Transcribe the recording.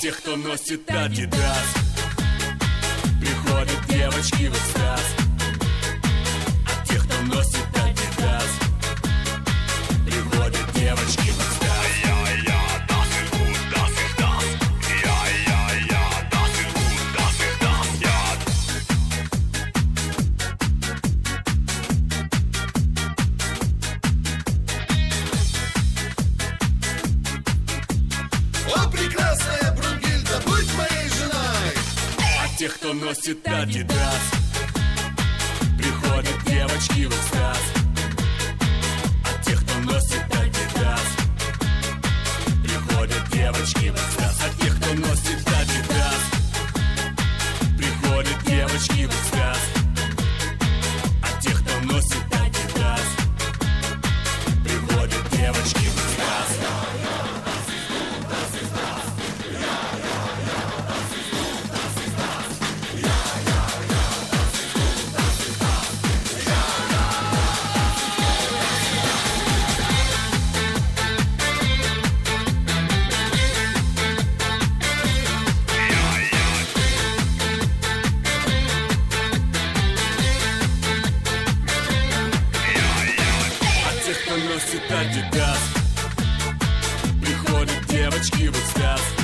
тех, кто носит Адидас, приходят девочки в экстаз. От тех, кто носит Адидас, приходят девочки в экстаз. Тех, кто носит Адидас, приходят девочки в экстаз. От тех, кто носит Адидас, приходят девочки в экстаз. От тех, кто носит Адидас, приходят девочки в экстаз. От тех, кто носит Адидас, приходят девочки в экстаз. Адидас, приходят девочки в экстаз.